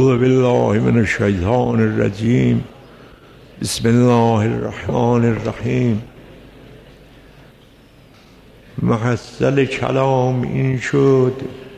اعوذ بالله من الشیطان الرجیم. بسم الله الرحمن الرحیم. محصل کلام این شد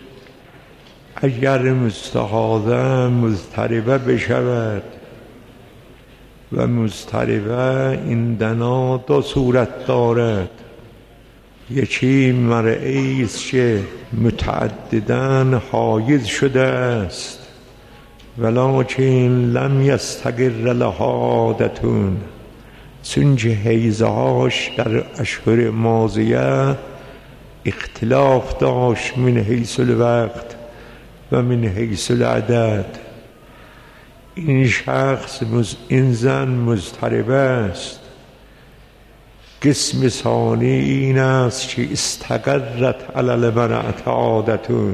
اگر مستحاضه مضطربه بشود و مضطربه این دنا دو صورت دارد. یکی مرئی است که متعدداً حایض شده است ولکن لم یستقر لها عادتون، چونکه حیضهاش در اشهر ماضیه اختلاف داشت من حیث الوقت و من حیث العدد. این شخص این زن مضطربه است. قسم ثانی این است که استقرت علی المرأة عادتون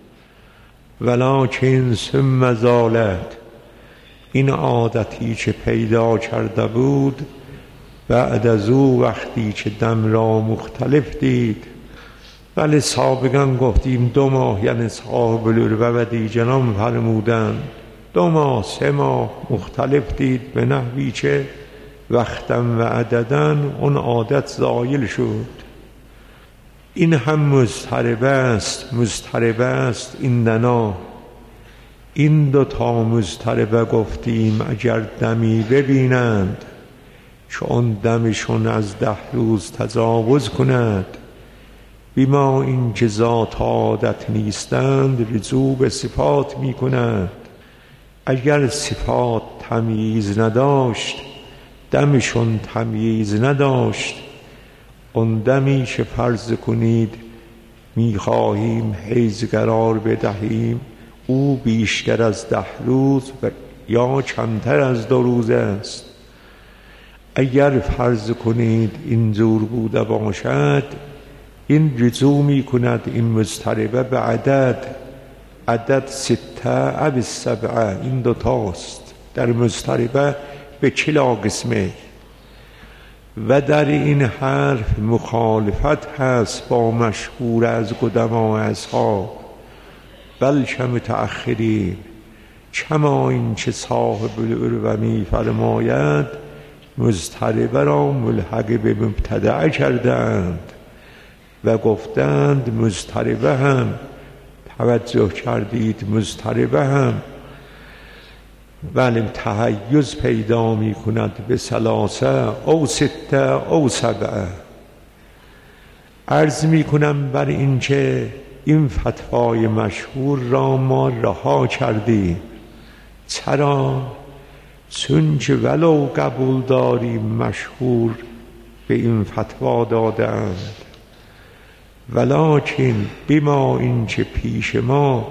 ولکن ثم زالت، این عادتی که پیدا کرده بود بعد از او وقتی که دم را مختلف دید. ولی سابقا گفتیم 2 ماه، یعنی صاحب العروة جناب فرمودن 2 ماه 3 ماه مختلف دید به نحوی که وقتا و عددا اون عادت زایل شد. این هم مضطربه است این دنا. این 2 تا مضطربه گفتیم اگر دمی ببینند که اون دمشون از 10 روز تجاوز کند، بما این که ذات عادت نیستند رجوع به صفات می کند. اگر صفات تمییز نداشت، دمشون تمییز نداشت، اون دمی که فرض کنید میخواهیم حیض قرار بدهیم او بیشتر از 10 روز یا کمتر از 2 روز است. اگر فرض کنید اینجور بوده باشد، این رجوع می کند این مضطربه به عدد 6 او 7. این 2 تاست در مضطربه به کلا قسمه. و در این حرف مخالفت هست با مشهور از قدما اصحاب بلکه متأخرین، کما این که صاحب العروة می فرماید مضطربه را ملحق به مبتدع کردند و گفتند مضطربه هم، توجه کردید، مضطربه هم ولی تحیز پیدا می کند به 3 او 6 او 7. عرض می کنم بر این که این فتوای مشهور را ما رها کردیم. چرا؟ چون که ولو قبول داریم مشهور به این فتوا دادند، ولکن بما این که پیش ما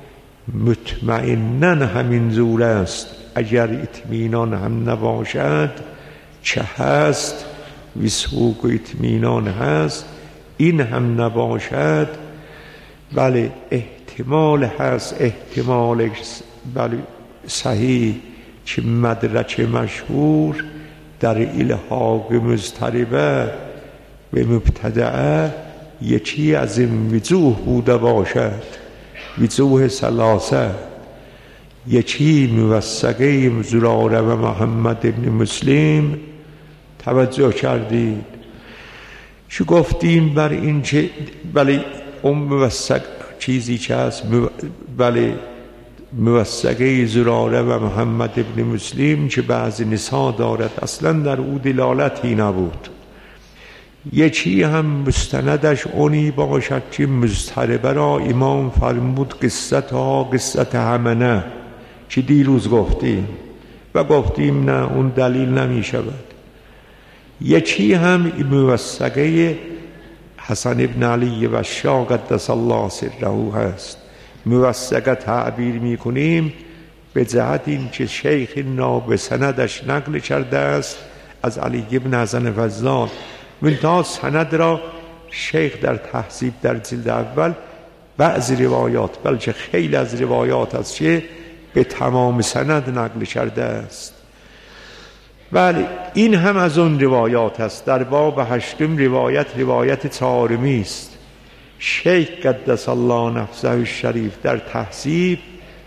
مطمئنن همین زور است، اگر اطمینان هم نباشد چه هست وثوق و اطمینان هست، این هم نباشد ولی احتمال هست، احتمال بلی صحیح که مدرک مشهور در الحاق مضطربه به مبتدعه یکی از این وجوه بوده باشد. وجوه 3 یکی موثقه زراره و محمد ابن مسلم. توجه کردید چه گفتیم بر این که بله اون موثق چیزی که هست، بله موثقه زراره و محمد ابن مسلم که بعضی نسا دارد، اصلا در او دلالتی نبود. یکی هم مستندش اونی باشد که مضطربه را امام فرمود قصت همنه که دیروز گفتیم و گفتیم نه اون دلیل نمی شود. یکی هم موثقه حسن ابن علی و شاه قدس الله سره هست. موثقه تعبیر می کنیم به جهت این که شیخ به سندش نقل کرده است از علی ابن حسن فضال. منتها سند را شیخ در تهذیب در جلد اول بعضی روایات بلکه خیلی از روایات است که به تمام سند نقل کرده است. بله این هم از اون روایات است. در باب 8 روایت چهارمی است. شیخ قدس الله نفسه الشریف در تهذیب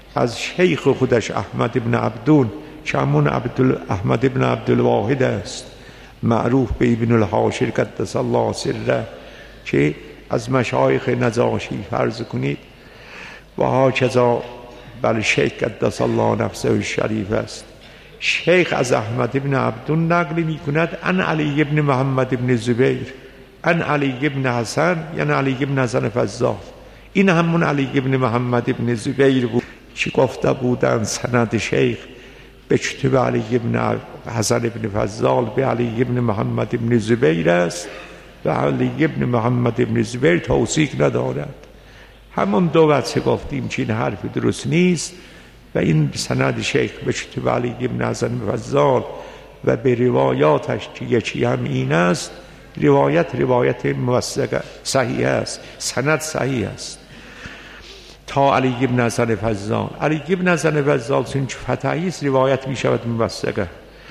از شیخ خودش احمد ابن عبدون که همون احمد ابن عبدالواحد است، معروف به ابن الحاشر قدس الله سره، که از مشایخ نجاشی فرض کنید و هاکذا بل شیخ قدس الله نفسه الشریف است. شیخ از احمد ابن عبدون نقل می کند ان علی ابن محمد ابن زبیر ان علی ابن حسن، یعنی علی ابن حسن فضال. این همون علی ابن محمد ابن زبیر بود که گفته بودند سند شیخ به کتب علی ابن حسن ابن فضال به علی ابن محمد ابن زبیر است و علی ابن محمد ابن زبیر توثیق ندارد. همون دو وجه گفتیم که این حرف درست نیست و این سند شیخ به کتب علی ابن حسن فضال و به روایاتش که یکی هم این است، روایت موثقه صحیح است، سند صحیح است تا علی ابن حسن فضال. علی ابن حسن فضال چون فتحی است روایت می شود موثقه.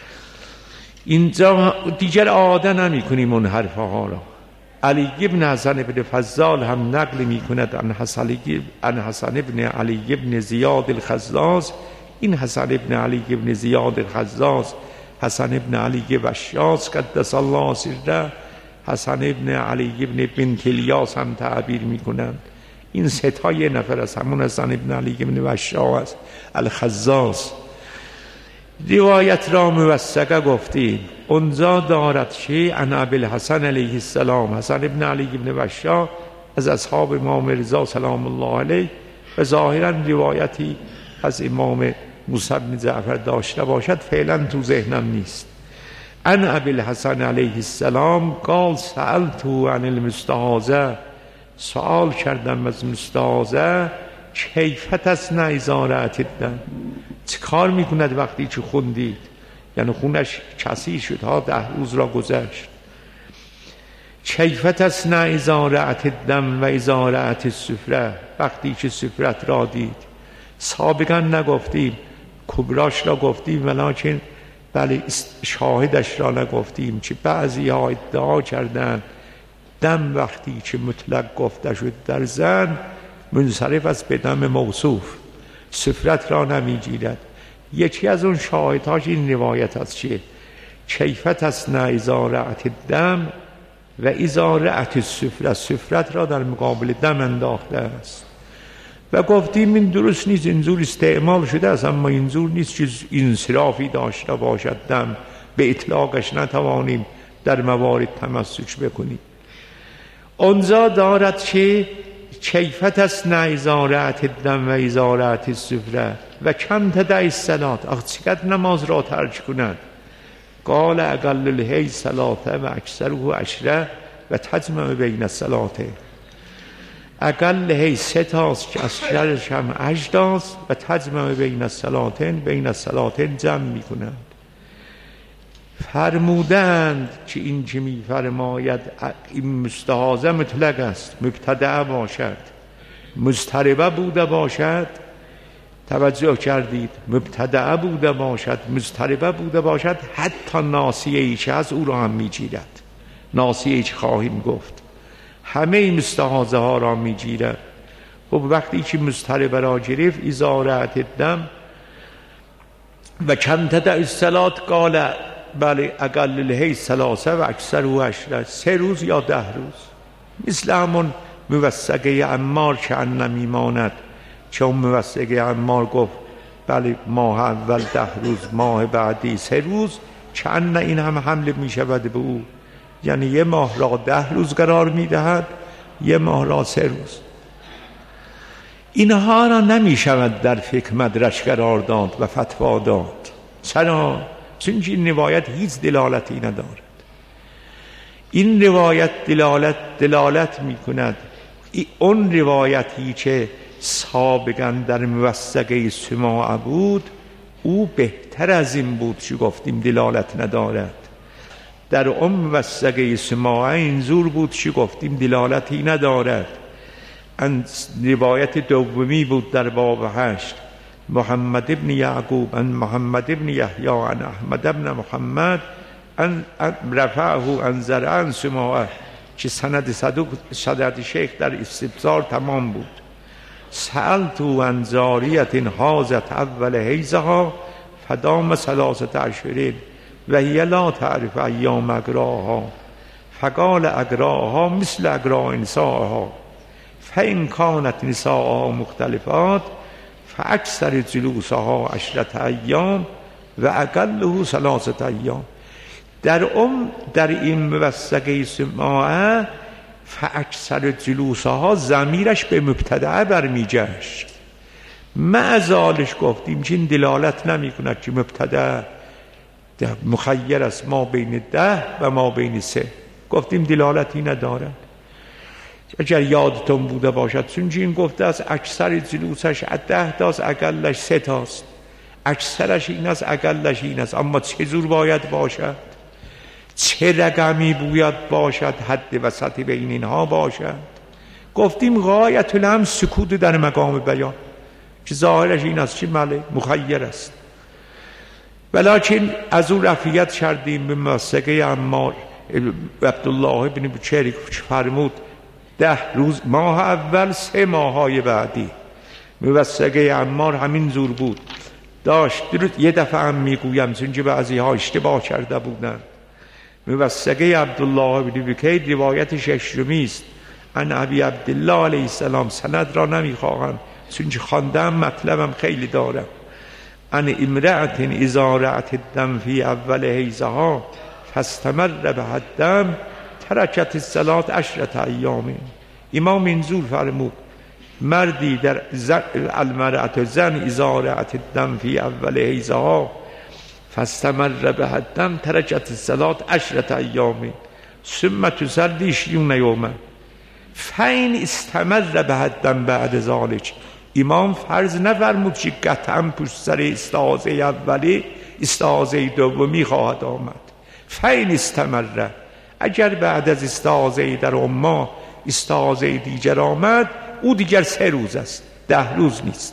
اینجا دیگر عاده نمی کنیم اون حرف ها را. علی ابن حسن ابن فضال هم نقل می کند ان حسن ابن علی ابن زیاد الخزاز. این حسن ابن علی ابن زیاد الخزاز حسن ابن علی وشاص قدس الله سره، حسن ابن علی ابن بنت الیاس هم تعبیر می کنند. این سه تا یه نفر است، همون حسن ابن علی ابن وشاص الخزاز. روایت را موثقه گفتیم. اونجا دارد که ان ابوالحسن علیه السلام، حسن ابن علی ابن وشاص از اصحاب امام رضا سلام الله علیه و ظاهرا روایتی از امام موسی بن جعفر داشته باشد فعلا تو ذهنم نیست. ان ابوالحسن علیه السلام قال سألت عن المستحاضه، سوال کردم از مستحاضه کیفیت از نعیزارت الدم، چه کار میکند وقتی که خوندید، یعنی خونش کثیر شد ها 10 روز را گذشت. کیفیت از نعیزارت الدم و ازارت السفره، وقتی که سفرت را دید. سابقا نگفتیم، کبراش را گفتیم ولکن بله شاهدش را نگفتیم که بعضی ها ادعا کردند دم وقتی که مطلق گفته شد در زن منصرف است به دم موصوف، سفرت را نمیگیرد. یکی از اون شاهدهاش این روایت است که کیفیت است نه ازارت دم و ازارت السفره، سفرت را در مقابل دم انداخته است و گفتیم این درست نیست، اینجور استعمال شده است، اما اینجور نیست که انصرافی داشته باشد دم به اطلاقش نتوانیم در موارد تمسک بکنیم. اونجا دارد که کیفیت است نه ازارت دم و ازارت السفره و کم تدع الصلات، چقدر نماز را ترک کند. قال اقل الحی صلاته و اکثره عشره و تجمع بین الصلاته، اقل حی 3 تاست که از شرش هم 8 تاست و تجمع بین الصلاتین جمع می کنند. فرمودند که این که می فرماید این مستحاضه مطلق است، مبتدع باشد، مضطربه بوده باشد، توجه کردید، مبتدع بوده باشد، مضطربه بوده باشد، حتی ناسیه ای که از او را هم می گیرد. ناسیه ای که خواهیم گفت همه مستحاضه ها را می گیرد. خب وقتی که مضطربه را گرفت ازارت دم و کم تدع الصلات قال بله اقل الحی 3 و اکثره 10، 3 روز یا 10 روز، مثل همون موثقه عمار که ان میماند، چون موثقه عمار گفت بله ماه اول 10 روز، ماه بعدی 3 روز، که ان این هم حمل می شود به او، یعنی یه ماه را 10 روز قرار می دهد، یه ماه را 3 روز. اینها را نمی شود در فقه مدرج قرار داد و فتوا داد. چرا؟ چون این روایت هیچ دلالتی ندارد. این روایت دلالت می کند اون روایتی که سابقا در موثقه سماع بود او بهتر از این بود که گفتیم دلالت ندارد. در اون موثقه سماع اینجور بود که گفتیم دلالتی ندارد. روایت دومی بود در باب 8 محمد ابن یعقوب ان محمد ابن یحیی ان احمد ابن محمد ان رفعه ان زرع سماعه، که سند شیخ در استبصار تمام بود. سألت عن جاریة حاضت اول حیضها فدام 3 اشهر و هی لا تعرف ایام اگراها فقال اگراها مثل اگرا نسائها فإن كانت نسائها مختلفات فاکثر جلوسها 10 ایام و اقله 3 ایام. در این موثقه سماعه فاکثر جلوسها ضمیرش به مبتدع برمیگشت. معزالش گفتیم که این دلالت نمی کند که مبتدع مخیر است ما بین 10 و ما بین 3. گفتیم دلالتی ندارد. اگر یادتون بوده باشد چون این گفته است اکثر جلوسش 10 تاست اقلش 3 تاست، اکثرش این است اقلش این است، اما چه جور باید باشد، چه رقمی باید باشد، حد وسطی بین اینها باشد. گفتیم غایت الامر سکوت در مقام بیان که ظاهرش این است که مله مخیر است. ولیکن از او رفیت کردیم به موثقه عمار عبدالله بن بچری فرمود 10 روز ماه اول 3 ماه‌های بعدی. موثقه عمار همین زور بود. داشت یه دفعه هم میگویم چون که بعضی ها اشتباه کرده بودن. موثقه عبدالله بن بکیر روایت 6می است. ان ابی عبدالله علیه السلام، سند را نمیخواهم چون که خواندم مطلبم خیلی دارم. ان امرأة اذا رأت الدم فی اول حیضها فاستمر بها الدم ترکت الصلاة 10 ایام. امام منظور فرمود مردی در المرأة زن اذا رأت الدم فی اول حیضها فاستمر بها الدم ترکت الصلاة 10 ایام ثم تصلی 20 یوما فین استمر بها الدم بعد ذلك. امام فرض نفرمود که قطعا پشت سر استعاضه اولی استعاضه دومی خواهد آمد. فین استمر، اگر بعد از استعاضه در اما استعاضه دیگر آمد او دیگر 3 روز است، 10 روز نیست.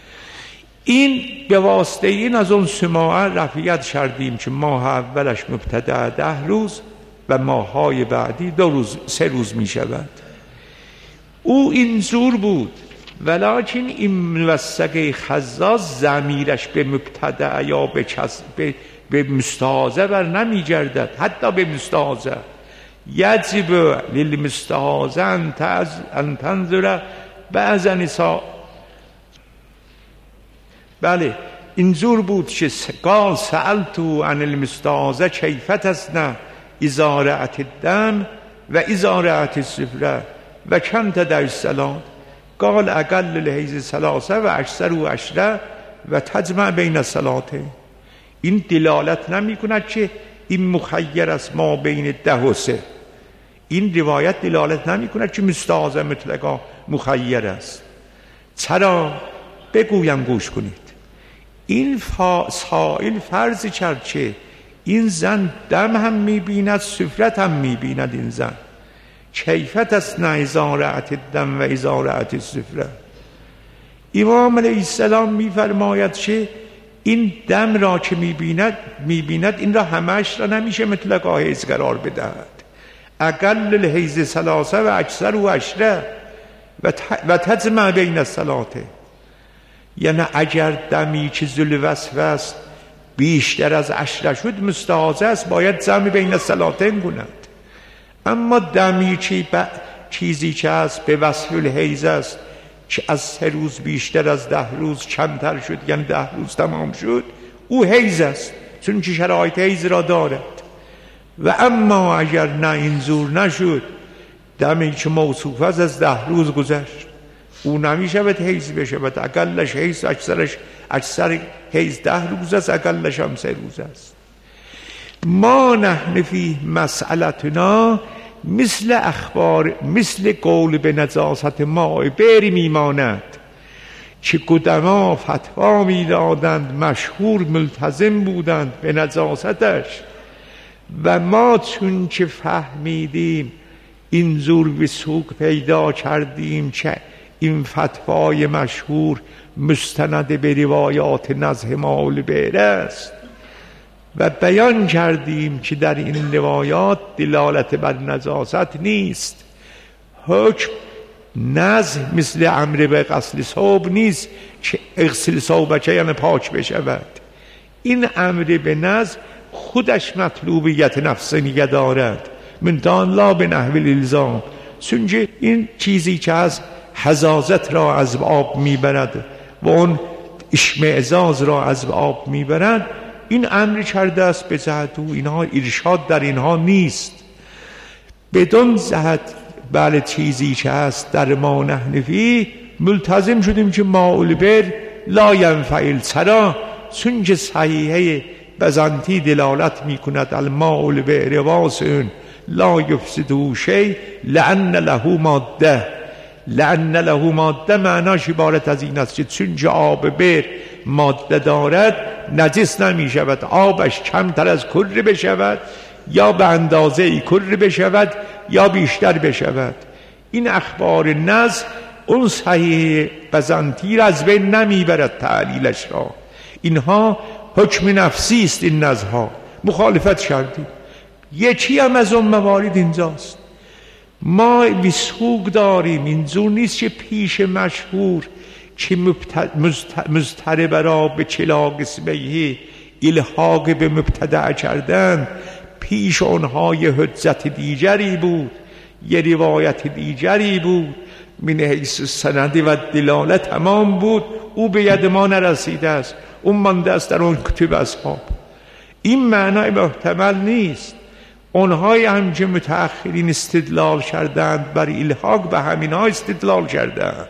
این به واسطه این از اون سماعه رفیت کردیم که ماه اولش مبتدع 10 روز و ماههای بعدی 3 روز می شود. او این زور بود. ولیکن این موثقه خزاز ضمیرش به مبتدع یا به مستعاضه بر نمی گردد، حتی به مستعاضه. یجب للمستعاضه ان تنظر بعض نساء. بله اینجور بود که قال سألتو عن المستعاضه کیف تسنع اذا رأت الدم و اذا رأت الصفرة و کم تدع الصلاة قال اقل الحیض 3 و اکثر 10 و تجمع بین الصلاتین. این دلالت نمی کند که این مخیر است ما بین 10 و 3. این روایت دلالت نمی کند که مستعاضه مطلقا مخیر است. چرا؟ بگویم گوش کنید. این سائل فرض کرد که این زن دم هم می بیند صفرت هم می بیند. این زن کیفت است نه اذا رأت الدم و اذا رأت الصفرة. امام علیه السلام می فرماید که این دم را که می بیند این را همش را نمیشه مطلقا حیض قرار بدهد. اقل الحیض 3 و اکثر 10 و تجمع بین الصلاتین. یعنی اگر دمی که ذل وصف است بیشتر از 10 شد مستعاضه است، باید جمع بین الصلاتین کند. اما دمی که چیزی که است به وصف الحیض است که از 3 روز بیشتر از 10 روز کمتر شد، یعنی 10 روز تمام شد، او حیض است چون که شرایط حیض را دارد. و اما اگر نه این زور نشد، دمی که موصوف است از 10 روز گذشت، او نمیشود حیض بشود. اقلش حیض، اکثر حیض 10 روز است، اقلش هم 3 روز است. ما نحن فی مسئلتنا مثل قول به نجاست ماء بئر میماند که قدما فتوا میدادند، مشهور ملتزم بودند به نجاستش، و ما چون که فهمیدیم این زور وثوق پیدا کردیم که این فتوای مشهور مستند به روایات نزح ماء البئر است و بیان کردیم که در این روایات دلالت بر نجاست نیست. حکم نزع مثل امر به غسل ثوب نیست که اغسل ثوبک یعنی پاک بشود. این امر به نزع خودش مطلوبیت نفسانیه دارد، منتان لا به نحو الالزام، چون این چیزی که از حزازت را از آب میبرد و اون اشمئزاز را از آب میبرد، این امر کرده است به جهت او، اینها ارشاد در اینها نیست. بدون جهت بله چیزی که هست در ما نحنفی ملتزم شدیم که ماء بر لا ینفع الثری، چون که صحیحه بزنتی دلالت میکند الماء البئر واسع لا یفسده شیء لأن له ماده. لأن له ماده معناش عبارت از این است که چون که آب بئر ماده دارد نجس نمی شود، آبش کمتر از کر بشود یا به اندازه کر بشود یا بیشتر بشود. این اخبار نزع اون صحیح بزنتی را از بین نمی برد تعلیلش را. اینها حکم نفسی است، این نزعها مخالفت کردیم. یکی هم از اون موارد اینجاست، ما وسوق داریم، اینجور نیست که پیش مشهور که مضطرب را به چلاق اسمه الحاق به مبتدع کردن، پیش اونها یه حجت دیگری بود، یه روایت دیگری بود، من حیث سند و دلالت تمام بود، او به ید ما نرسیده است، اون مانده است در اون کتب اصحاب. این معنای محتمل نیست. اونهایی هم که متأخرین استدلال کردند بر الحاق به همین ها استدلال کردند.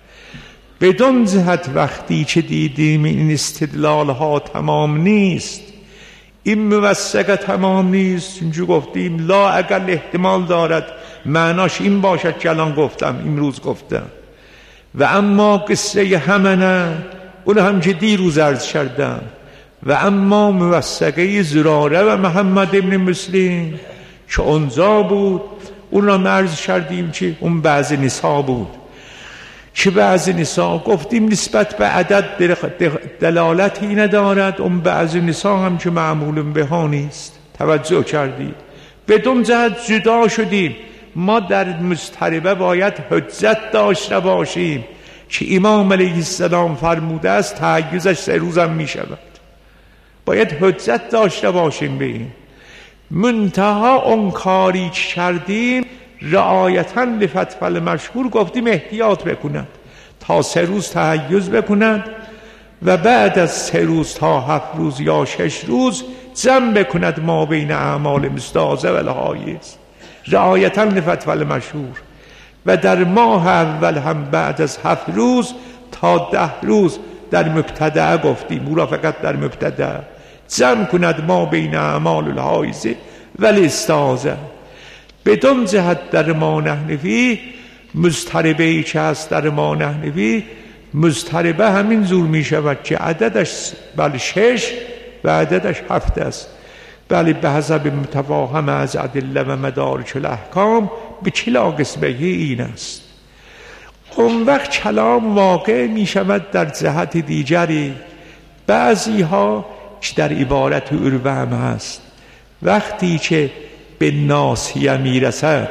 بدون جهت وقتی که دیدیم این استدلال ها تمام نیست، این موثق تمام نیست، اینجا گفتیم لا اقل احتمال دارد معناش این باشد که الان گفتم، امروز گفتم. و اما قصه همنه اون هم که دیروز عرض کردم. و اما موثقه زراره و محمد ابن مسلم که اونجا بود، اون را عرض کردیم که اون بعض نسا بود، که بعض نسا گفتیم نسبت به عدد دلالتی ندارد، اون بعض نسا هم که معمول به ها نیست. توجه کردید؟ بدون جهت جدا شدیم. ما در مضطربه باید حجت داشته باشیم که امام علیه السلام فرموده است تحیزش 3 روز هم می شود. باید حجت داشته باشیم به این. منتها اون کاری کردیم رعایتاً لفتفل مشهور گفتیم احتیاط بکنند تا 3 روز تحیز بکنند و بعد از 3 روز تا 7 روز یا 6 روز جمع بکند ما بین اعمال مستعاضه و الحایز، رعایتاً لفتفل مشهور. و در ماه اول هم بعد از 7 روز تا 10 روز در مبتدع گفتیم، او را فقط در مبتدع جمع کند ما بین اعمال الحایز و الاستعاضه. بدون جهت در ما نحنفی مضطربه ای که هست در ما نحنفی، مضطربه همین زور می شود که عددش بله 6 و عددش 7 است، بله به حسب متفاهم از ادله و مدارک الاحکام به چلا قسمه این است. اون وقت کلام واقع می شود در جهت دیگری. بعضی ها که در عبارت عروه هم هست، وقتی که به ناسیه می رسد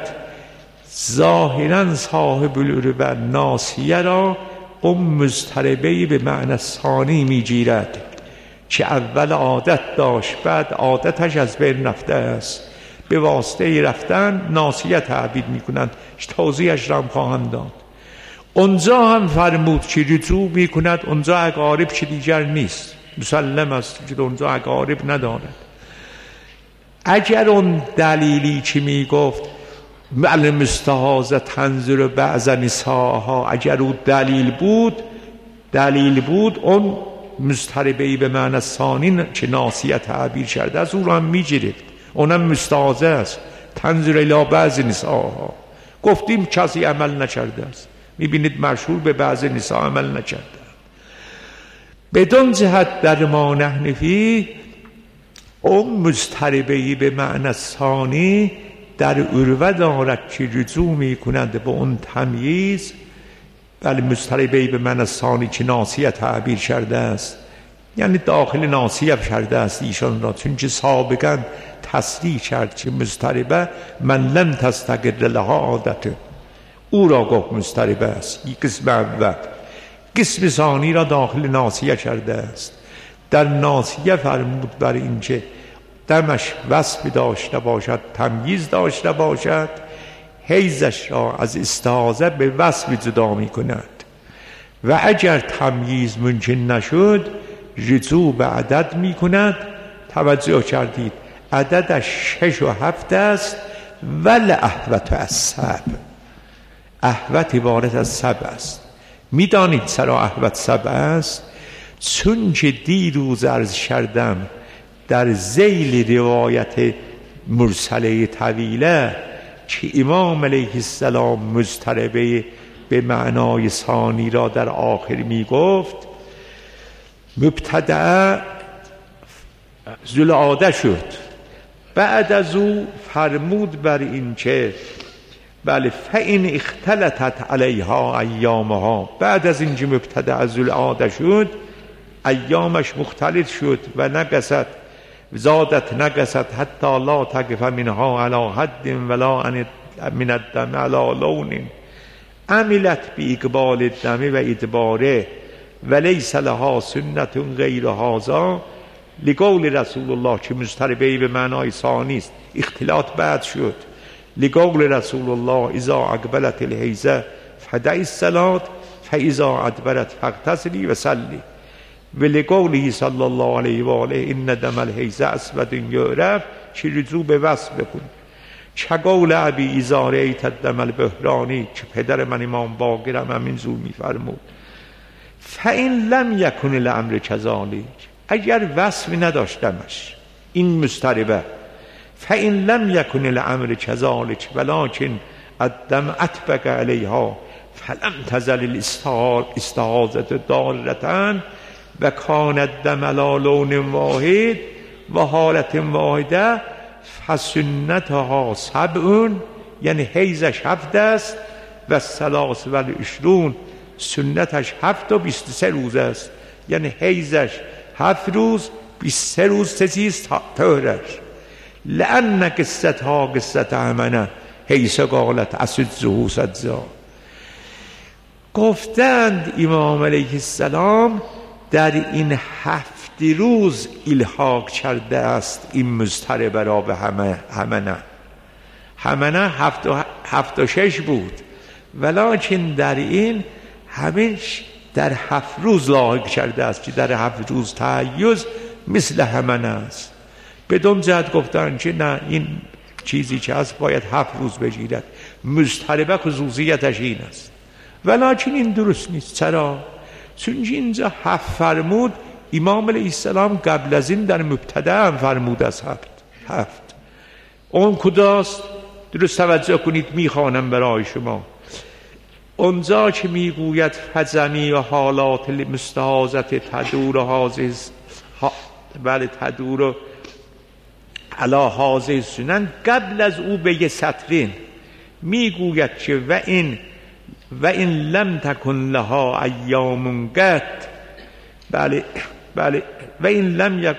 ظاهرا صاحب العروه ناسیه را اون مضطربه به معنی ثانی می گیرد که اول عادت داشت بعد عادتش از بین رفته است، به واسطه رفتن ناسیه تعبیر می کنند. توضیحش را هم خواهم داد. اونجا هم فرمود که رجوع می کند، اونجا اقارب که دیگر نیست، مسلم است که اونجا اقارب ندارد. اگر اون دلیلی که می گفت معلم استحاضه تنظر بعض نساها، اگر اون دلیل بود اون مضطربه‌ای به معنی ثانی که ناسیه تعبیر کرده از او را هم می گرفت، اونم مستحاضه است، تنظر الی بعض نساها. گفتیم کسی عمل نکرده است، میبینید مشهور به بعض نساء عمل نکرده. بدون جهت در ما نحنفی اون مضطربه‌ای به معنی ثانی در عروه دارد که رجوع میکنند به اون تمییز، ولی مضطربه‌ای به معنی ثانی که ناسیه تعبیر کرده است، یعنی داخل ناسیه کرده است ایشان را، چون که سابقا تصریح کرد که مضطربه من لم تستقر لها عادته، او را گفت مضطرب است. یک قسم اول. قسم ثانی را داخل ناسیه کرده است. در ناسیه فرمود بر اینکه دمش وصف داشته باشد، تمییز داشته باشد، حیزش را از استعاضه به وصف جدا می کند و اگر تمییز ممکن نشد رجوع به عدد می کند. توجه کردید عددش 6 و 7 است. ول احوت از سب، احوت عبارت از سب است. می دانید چرا احوت سب است؟ چون که دیروز عرض کردم در ذیل روایت مرسله طویله که امام علیه السلام مضطربه به معنای ثانی را در آخر می گفت، مبتدأ ذوالعاده شد. بعد از او فرمود بر این که بله فإن اختلطت علیها ایامها، بعد از اینکه مبتدأ ذوالعاده شد ایامش مختلط شد و نقصت زادت نقصت حتی لا تقف منها علی حد ولا من الدم علی لون عملت باقبال الدم و ادباره ولیس لها سنت غیر هذا، لقول رسول الله که مضطربه به معنای ثانی است، اختلاط بعد شد. لقول رسول الله اذا اقبلت الحیضه فدعی الصلاة فاذا ادبرت فاغتسلی و صلی، و لقوله صلی الله علیه و آله ان دم الحیضه اسود یعرف که رجوع به وصف بکن. چه قول ابی اذا رأیت الدم البحرانی که پدر من امام باقرم همین زور میفرمود. فإن لم یکن الامر کذالک، اگر وصفی نداشتمش این مضطربه، فإن لم یکن الامر کذالک ولکن الدم اطبق علیها فلم تزل الاستعاضة دارة و کان الدم علی لون واحد و حالت واحده فسنتها 7، یعنی حیزش 7 است و 23 سنتش 7 و 23 روز است، یعنی حیزش 7 روز 23 روز تزیست طهرش. لأن قصتها قصت امنه حیث قالت اسد زهو سدزا. گفتند امام علیه السلام در این 7 روز الحاق کرده است این مضطربه را به همه 7 و 6 بود، ولکن در این همش در 7 روز لاحق کرده است که در 7 روز تحیز مثل همه است. بدون جهت گفتن که نه این چیزی که هست باید 7 روز بگیرد. مضطربه خصوصیتش این است، ولکن این درست نیست. چرا؟ چون اینجا 7 فرمود، امام علیه السلام قبل از این در مبتدا هم فرمود از 7. اون کداست؟ درست توجه کنید میخوانم برای شما. اونجا که میگوید فجمی و حالات مستحاضت تدور حاضر بله تدور علی حاضر سنن، قبل از او به یه سطرین میگوید که و این لم تکن لها ایام قط، بله و این لم یک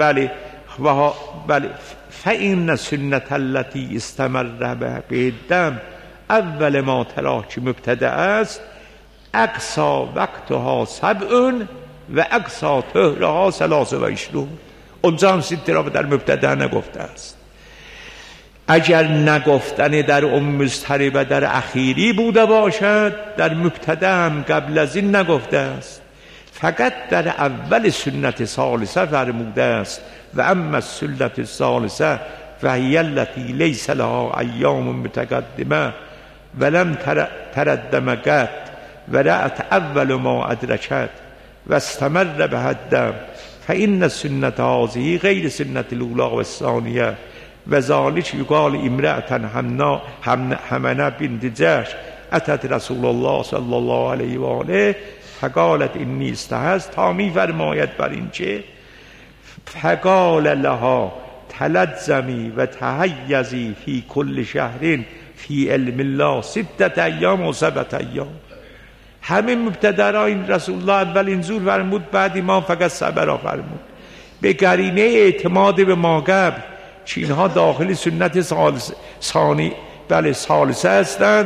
بله فإن سنت التي استمر به الدم اول ما تراه که مبتدأ است اقصا وقتها 7 و اقصا طهرها 23. اونجا هم سیدی در مبتدأ نگفته است. اگر نگفتن در مضطربه در اخیری بوده باشد، در مبتدا هم قبل از این نگفته است، فقط در اول سنت ثالثه فرموده است و اما سنت ثالثه و هی التي لیس لها ایام متقدمه ولم تردم قط و رأت اول ما ادرکت و استمر به الدم فإن سنت هذه غیر سنت الاولی و الثانیه و ذالک یقال امرأة حمنه بنت جحش اتت رسول الله صلی الله علیه و آله فقالت انی استحضت، تا می فرماید بر این که فقال لها تلزمی و تحیزی فی کل شهر فی علم الله 6 ایام و 7 ایام. همه مبتدا را این رسول الله اول اینجور فرمود، بعد امام فقط 7 را فرمود، به قرینه اعتماد به ما قبل که اینها داخل سنت ثالثه هستند.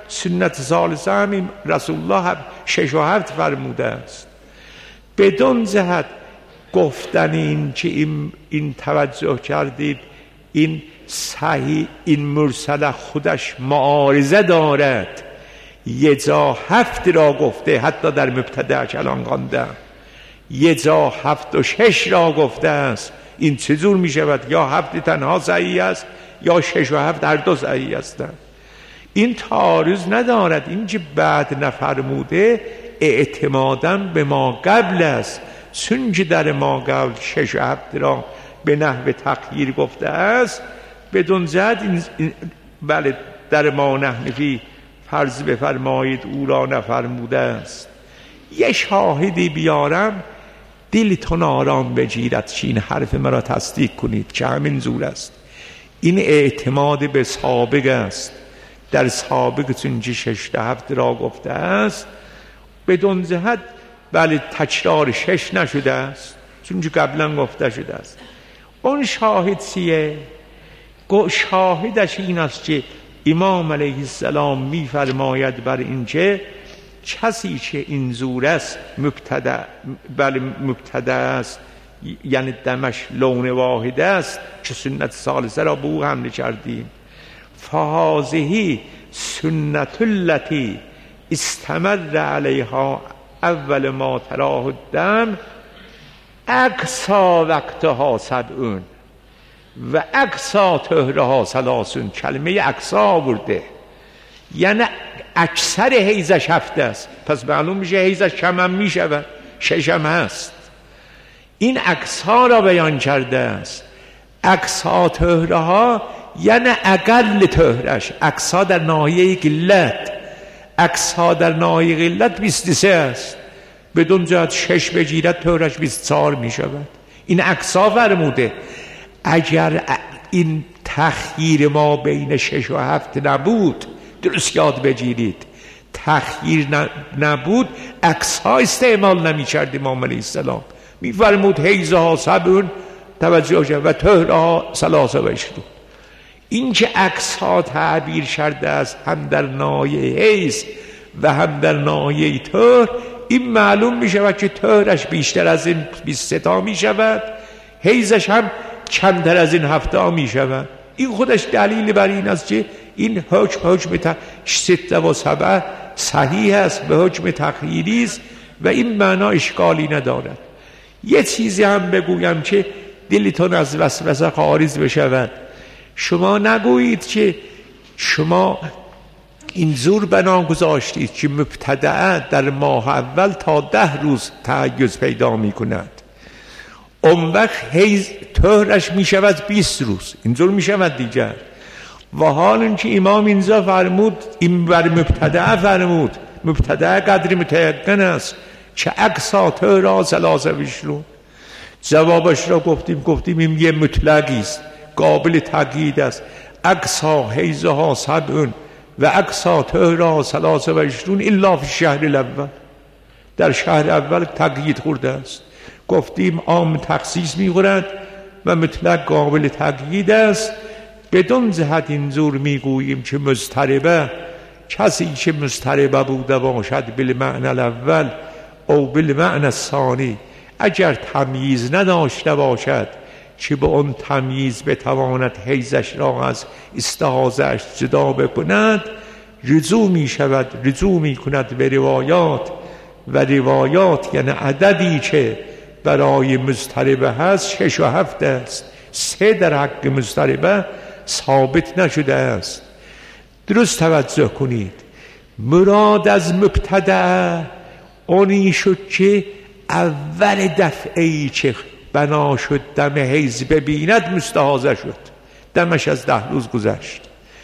سنت ثالثه هم رسول الله 6 و 7 فرموده است. بدون جهت گفتن این که این توجه کردید این صحیح، این مرسل خودش معارضه دارد. یه جا 7 را گفته، حتی در مبتدع کلام خوانده، یه جا 7 و 6 را گفته است. این چجور می شود؟ یا 7 تنها صحیح است یا 6 و 7 هر دو صحیح هستند. این تعارض ندارد. این که بعد نفرموده اعتمادا به ما قبل است، چون که در ما قبل 6 و 7 را به نحو تغییر گفته است. بدون جهت بله در ما نحنفی فرض بفرمایید او را نفرموده است. یه شاهدی بیارم دلتون آرام بگیرد که این حرف مرا تصدیق کنید که همین زور است. این اعتماد به سابق است. در سابق چون که 6 و 7 را گفته است، بدون جهت بله تکرار 6 نشده است، چون که قبلا گفته شده است. اون شاهد چیه؟ شاهدش این است که امام علیه السلام می فرماید بر اینکه کسی که این زور است مبتدع است، یعنی دمش لون واحد است که سنت ثالثه را به او حمله کردیم. فهذه سنت التي استمر علیها اول ما تراه الدم اقصا وقتها 70 و اقصا طهرها 30. کلمه اقصا آورده، یعنی اکثر حیزش 7 است. پس معلوم میشه حیزش کم هم میشود، 6 هم هست. این اقصا را بیان کرده است. اقصا طهرها یعنی اقل طهرش. اقصا در ناحیه قلت، اقصا در ناحیه قلت 23 است. بدون جهت 6 بگیرد طهرش 24 میشود. این اقصا فرموده. اگر این تخییر ما بین 6 و 7 نبود، درست یاد بگیرید، تخییر نبود، اقصا استعمال نمی کرد امام علیه السلام. می فرمود حیزها 70 توجه شد و طهرها 23. این که اقصا تعبیر کرده است هم در ناحیه حیز و هم در ناحیه طهر، این معلوم می شود که طهرش بیشتر از این 23 می شود، حیزش هم کمتر از این 7 می شود. این خودش دلیل بر این است که این حکم 6 و 7 صحیح است، به حکم تخییری است و این معنا اشکالی ندارد. یه چیزی هم بگویم که دلتون از وسوسه خارج بشود. شما نگویید که شما این زور بنا گذاشتید که مبتدعه در ماه اول تا 10 روز تحیز پیدا می کند، اون وقت حیز طهرش می شود 20 روز، اینجور می شود دیگر. و حال اینکه امام اینجا فرمود، این بر مبتدعه فرمود، مبتدعه قدر متیقن است که اقصا طهرها 23. جوابش را گفتیم این یه مطلقی است، قابل تقیید است. اقصا حیزها 70 و اقصا طهرها 23 الا فی الشهر الاول. در شهر اول تقیید خورده است. گفتیم عام تخصیص می‌خورد و مطلق قابل تقیید است. بدون جهت اینجور میگوییم که مضطربه، کسی که مضطربه بوده باشد بالمعنی الاول او بالمعنی الثانی، اگر تمییز نداشته باشد که به اون تمییز بتواند حیزش را از استحاضه‌اش جدا بکند، رجوع می شود، رجوع می کند به روایات، و روایات یعنی عددی که برای مضطربه هست 6 و 7 است. 3 در حق مضطربه ثابت نشده است. درست توجه کنید. مراد از مبتدع اونی شد که اول دفعه‌ای که بنا شد دم حیض ببیند مستحاضه شد، دمش از 10 روز گذشت.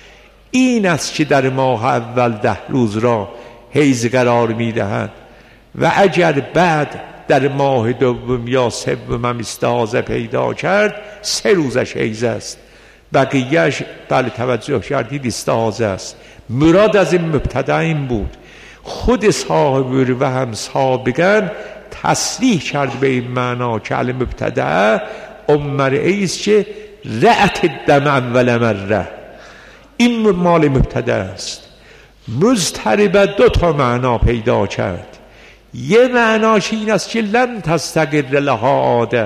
این است که در ماه اول 10 روز را حیض قرار میدهند و اگر بعد در ماه دوم یا سوم هم استحاضه پیدا کرد 3 روزش حیض است، بقیهش بله توجه کردید استحاضه است. مراد از این مبتدع این بود. خود صاحب و هم سابقا تصریح کرد به این معنا که المبتدع مرئی است که رأت الدم اول مره، این مال مبتدع است. مضطربه دو تا معنا پیدا کرد. یه معناش این است که لن تستقر لها عاده،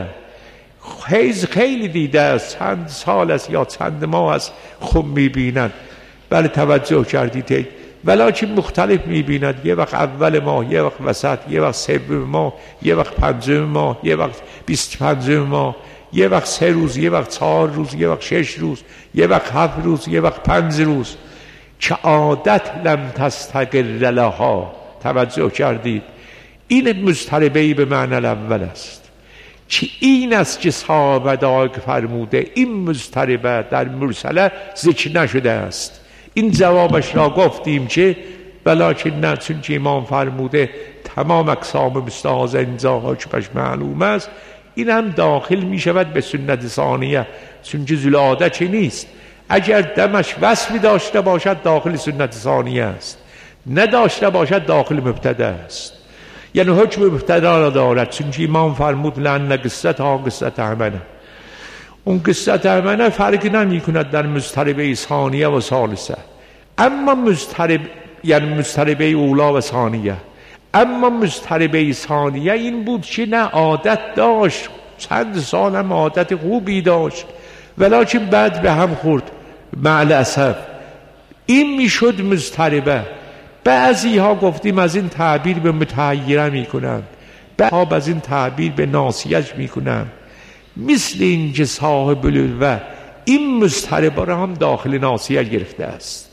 خیلی دیده است، چند سال است یا چند ماه است خب میبینند. بله توجه کردید، ولکن مختلف میبیند، یه وقت اول ماه، یه وقت وسط، یه وقت سوم ماه، یه وقت پنجم ماه، یه وقت 25 ماه، یه وقت 3 روز، یه وقت 4 روز، یه وقت 6 روز، یه وقت 7 روز، یه وقت 5 روز. که عادت لم تستقر لها. توجه کردید، این مضطربه به معنی الاول است که این است که صاحب داگ فرموده این مضطربه در مرسله ذکر نشده است. این جوابش را گفتیم که ولکن نه، چون که امام فرموده تمام اقسام مستحاضه اینجا حکمش معلوم است، این هم داخل می شود به سنت ثانیه، چون که ذوالعاده چه نیست. اگر دمش وصفی داشته باشد داخل سنت ثانیه است، نداشته باشد داخل مبتدا است. یعنی حکم مبتدا را دارد، چون که امام فرمود لأن قصتها قصت همنه، اون قصت همنه فرق نمی کند در مضطربه ثانیه و ثالثه. اما مضطرب یعنی مضطربه اولا و ثانیه، اما مضطربه ثانیه این بود که نه عادت داشت، چند سال هم عادت خوبی داشت، ولکن بعد به هم خورد مع الاسف، این میشد مضطربه. بعضی ها گفتیم از این تعبیر به متحیره میکنن، بعضی ها از این تعبیر به ناسیج میکنن. مثل این که صاحب الالوه این مضطربه را هم داخل ناسیه گرفته است،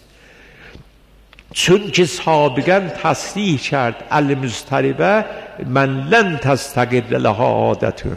چون که سابقا تصریح کرد المضطربه من لن تستقر لها عادتون،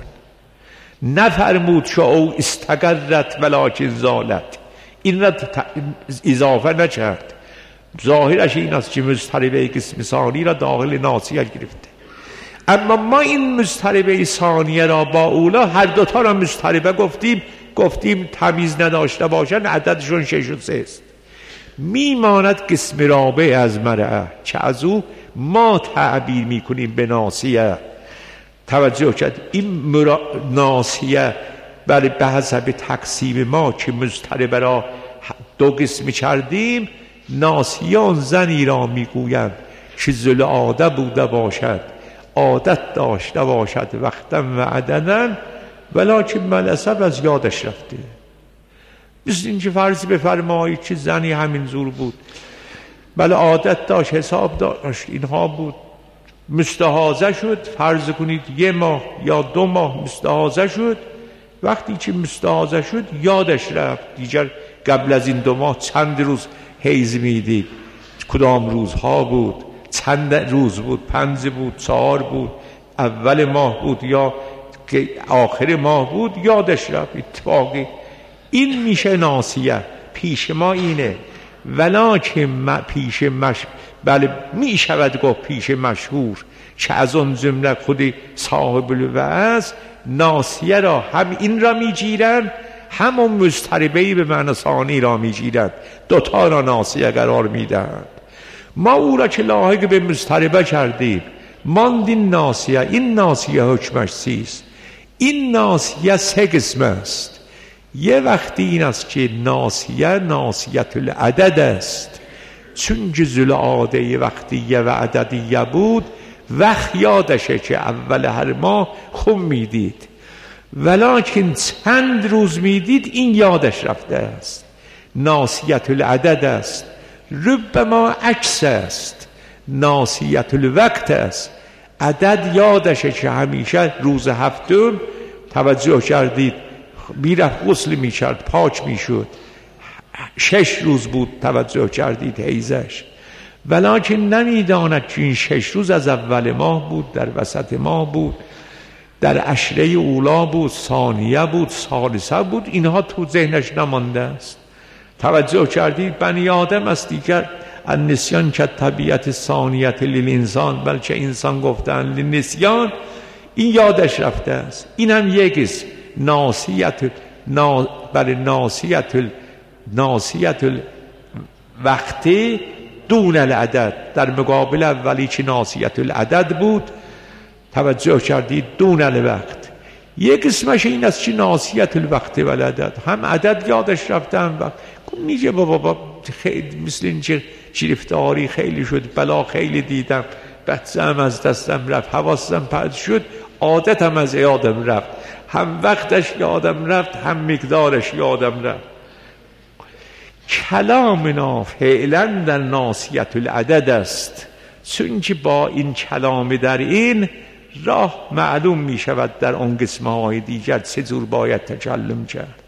نفرمود که او استقرت ولکن زالت، این را اضافه نکرد. ظاهرش این است که مضطربه قسم ثانی را داخل ناسیه گرفته. اما ما این مضطربه ثانیه را با اولا هر دوتا را مضطربه گفتیم تمیز نداشته باشن، عددشون 6 و 3 است. میماند قسم رابع از مرعه که از او ما تعبیر میکنیم به ناسیه. توجه کرد، این ناسیه برای به حسب تقسیم ما که مضطربه را 2 قسم کردیم، ناسیه آن زنی را میگویند که ذوالعاده بوده باشد، عادت داشته باشد وقتا و عددا، ولکن ملعصب از یادش رفته. مثل اینکه فرض بفرمایید که زنی همین زور بود، بله عادت داشت، حساب داشت، اینها بود، مستحاضه شد، فرض کنید 1 ماه یا 2 ماه مستحاضه شد. وقتی که مستحاضه شد یادش رفت دیگر قبل از این 2 ماه چند روز حیض میدید، کدام روزها بود، چند روز بود، 5 بود، 4 بود، اول ماه بود یا آخر ماه بود، یادش رفت اتفاقی. این میشه ناسیه. پیش ما اینه، ولکن پیش بله میشود گفت پیش مشهور که از اون جمله خود صاحب الوعظ ناسیه را هم این را میگیرن، همون مضطربه‌ای به معنی ثانی را میگیرند، دوتا را ناسیه قرار میدهند. ما او را که لاحق به مضطربه کردیم، ماند این ناسیه. این ناسیه حکمش چیست؟ این ناسیه 3 قسم است. یه وقتی این است که ناسیت العدد است، چون جزل عاده وقتیه و عددیه بود، وقت یادشه که اول هر ماه خون میدید، ولکن چند روز میدید این یادش رفته است، ناسیت العدد است. ربما عکس است، ناسیت الوقت است. عدد یادشه که همیشه روز هفتم، توجه کردید، میرفت غسل میکرد، پاک میشد، 6 روز بود، توجه کردید حیضش، ولکن نمیداند که این 6 روز از اول ماه بود، در وسط ماه بود، در عشره اولا بود، ثانیه بود، ثالثه بود، اینها تو ذهنش نمانده است. توجه کردید، بنی آدم است دیگر، النسیان که طبیعت ثانیت للانسان، بلکه انسان گفتن للنسیان، این یادش رفته است. این هم یک اسم، ناسیت الوقت دون العدد، در مقابل اولی که ناسیت العدد بود، توجه کردید، دون الوقت. یک اسمش این است که ناسیت الوقت و العدد، هم عدد یادش رفته هم وقت. میگه بابا خیلی مثل این گرفتاری خیلی شد، بلا خیلی دیدم، بچه‌ام از دستم رفت، حواسم پرت شد، عادتم از یادم رفت، هم وقتش یادم رفت، هم مقدارش یادم رفت. کلامنا فعلا در ناصیت العدد است، چون که با این کلام در این راه معلوم می شود در آن قسمه‌های دیگر چه جور باید تکلم کرد.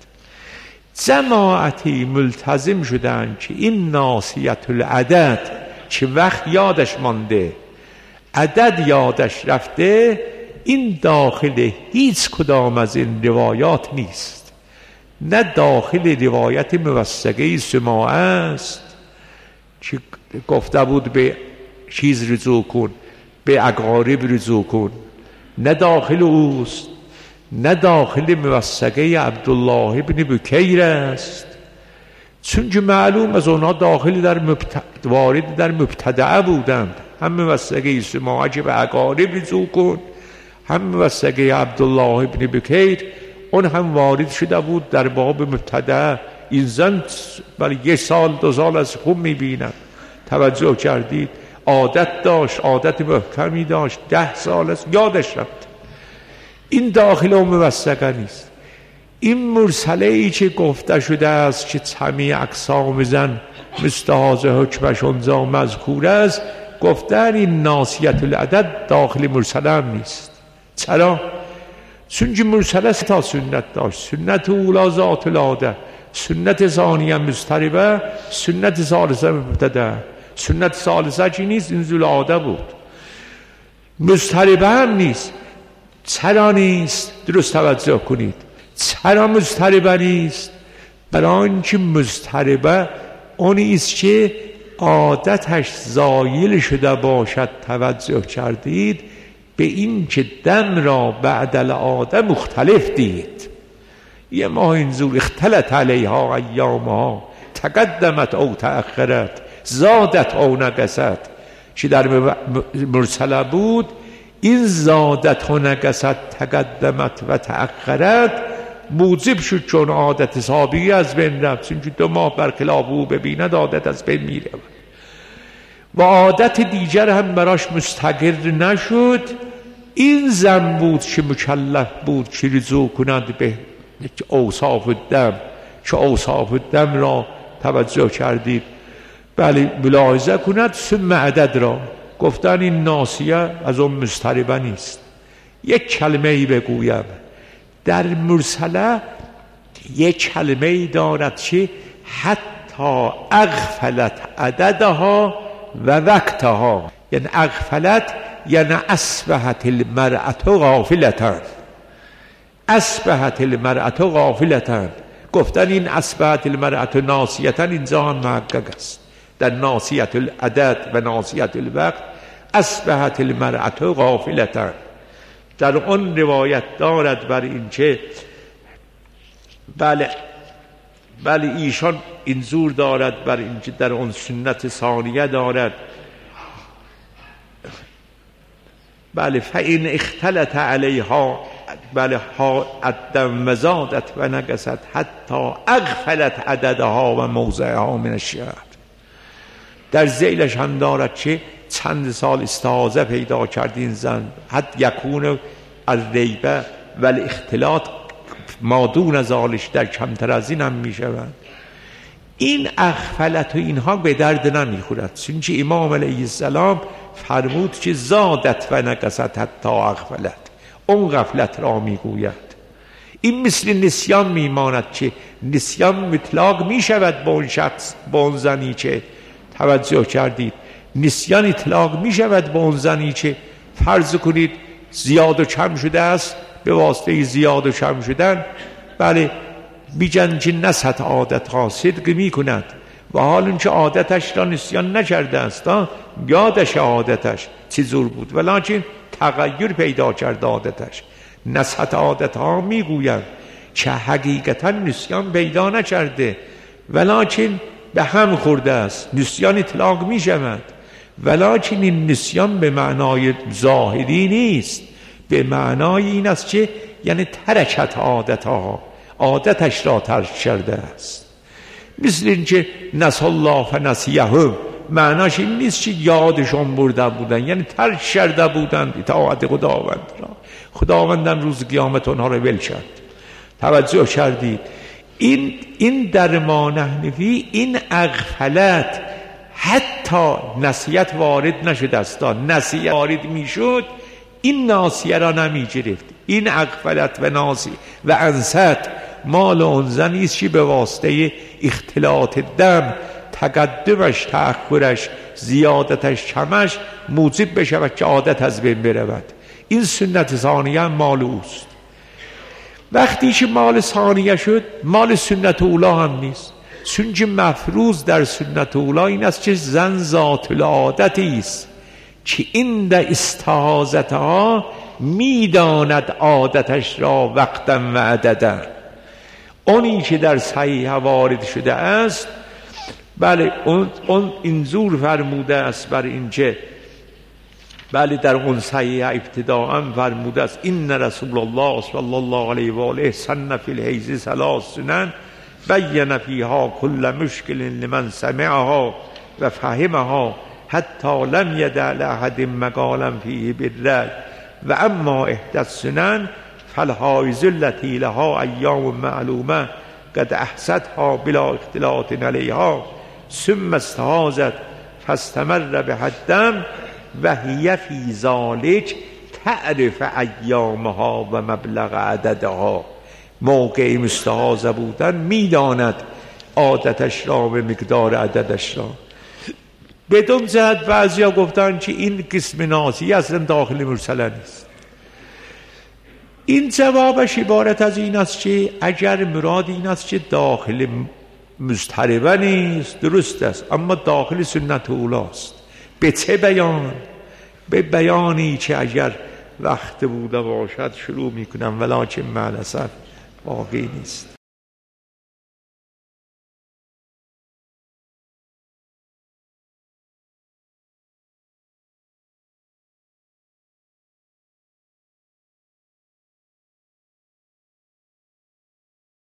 جماعتی ملتزم شدن که این ناصیت العدد که وقت یادش مانده، عدد یادش رفته، این داخل هیچ کدام از این روایات نیست. نه داخل روایت موثقه سماع است که گفته بود به چیز رجوع کن، به اقارب رجوع کن، نه داخل اوست، نه داخل موثقه عبدالله ابن بکیر است، چون که معلوم از اونا داخل در وارد در مبتدعه بودند. هم موثقه سماعه که به اقارب رجوع کن، هم موثقه عبدالله ابن بکیر اون هم وارد شده بود در باب مبتدعه. این زن برای 1 سال 2 سال از خوب میبینن، توجه کردید؟ عادت داشت، عادت محکمی داشت، 10 سال است یادش رفت. این داخل و موثقه نیست. این مرسله ای که گفته شده است که همه اقسام زن مستحاض حکمش اونجا مذکور است، گفتن این ناصیت العدد داخل مرسله هم نیست. چرا؟ چون که مرسله 3 تا سنت داشت. سنت اولا ذات العاده، سنت ثانیه مضطربه، سنت ثالثه مبتدعه. سنت ثالثه چی نیست؟ این ذو العاده بود. مضطربه هم نیست. چرا نیست؟ درست توجه کنید. چرا مضطربه نیست؟ برای آنکه مضطربه اونی است که عادتش زایل شده باشد. توجه کردید؟ به این که دم را بعد العاده مختلف دید. یه ماه اینجور اختلط علیها ایامها، تقدمت او تأخرت، زادت او نقصت، که در مرسله بود. این زادت و نقصت، تقدمت و تأخرت موجب شد چون عادت سابقی از بین رفت. چون 2 ماه برخلاف او ببیند عادت از بین میره و عادت دیگر هم براش مستقر نشد. این زن بود که مکلف بود که رجوع کند به اوصاف الدم، که اوصاف الدم را توجه کردید بله ملاحظه کند. ثم عدد را گفتن این ناصیه از اون مضطربه نیست. یک کلمه ای بگویم، در مرسله یک کلمه ای دارد که حتی اغفلت عددها و وقتها، یعنی اغفلت یعنی اصبحت المرأة غافلة، اصبحت المرأة غافلة. گفتن این اصبحت المرأة ناسیة اینجا هم محقق است. در ناسیت العدد و ناسیت الوقت اصبحت المرأة غافلة. در اون روایت دارد بر این که بله ایشان اینجور دارد بر این که در اون سنت ثانیه دارد بله فإن اختلط علیها بله ها الدم و زادت و نقصت حتی اغفلت عددها و موضعها من الشهر. در ذیلش هم دارد که چند سال استحاضه پیدا کردین زن، حد یکون الریبه و الاختلاط ما دون ذالک، در کمتر از این هم می شود. این اغفلت و اینها به درد نمی خورد، چون امام علیه السلام فرمود که زادت و نقصت حتی اغفلت، اون غفلت را می گوید. این مثل نسیان می ماند که نسیان مطلق می شود با اون شخص، با اون زنی که توجه کردید، نسیان اطلاق می شود با اون زنی که فرض کنید زیاد و کم شده است، به واسطه زیاد و کم شدن بله بیجن که نسط عادت ها صدق می کند و حال اون که عادتش را نسیان نکرده است، یادش عادتش چیزور بود ولیکن تغییر پیدا کرده عادتش. نسط عادت ها می گویند که حقیقتا نسیان پیدا نکرده ولیکن به هم خورده است، نسیان اطلاق می شود ولیکن این نسیان به معنای ظاهری نیست، به معنای این است که یعنی ترکت عادتها، عادتش را ترک کرده است. مثل این که نسوا الله فنسیهم، معناش این نیست که یادشون برده بودن، یعنی ترک کرده بودند اطاعت خداوند را. خداوندم روز قیامت اونها را ول کرد. توجه کردید؟ این در ما نحنفی این اغفلت حتی نصیحت وارد نشد است، نصیحت وارد میشد این ناصیه را نمی گرفت. این اغفلت و ناصیه و انست مال اون زنی است که به واسطه اختلاط دم تقدمش، تأخرش، زیادتش، کمش موجب بشود که عادت از بین برود. این سنت ثانیه مال اوست. وقتی که مال ثانیه شد مال سنت اولا هم نیست، چون مفروض در سنت اولا این است که زن ذات العادتی است که این در استحاضتها میداند عادتش را وقتا و عددا. اونی که در صحیح وارد شده است، بله اون اینجور فرموده است بر اینکه بله در اون صحیح ابتداء فرموده است این رسول الله صلی الله علیه و آله سن فی الحیض ثلاث سنن بین فیها کل مشکل لمن سمعها و فهمها حتی لم یدع لأحد مقالا فیه بالرأی و اما احدى السنن فالحائض التي لها ایام معلومه قد احصتها بلا اختلاط علیها ثم استحاضت فاستمر بحدم و هی فی ذلک تعرف ایامها و مبلغ عددها. موقع مستحاضه بودن میداند عادتش را و مقدار عددش را. بدون جهت بعضیا گفتن که این قسم ناصیه اصلا داخل مرسله نیست. این جوابش عبارت از این است که اگر مراد این است که داخل مضطربه نیست درست است، اما داخل سنت اولاست. به چه بیان؟ به بیانی که اگر وقت بوده باشد شروع میکنم، ولکن مع الاسف باقی نیست.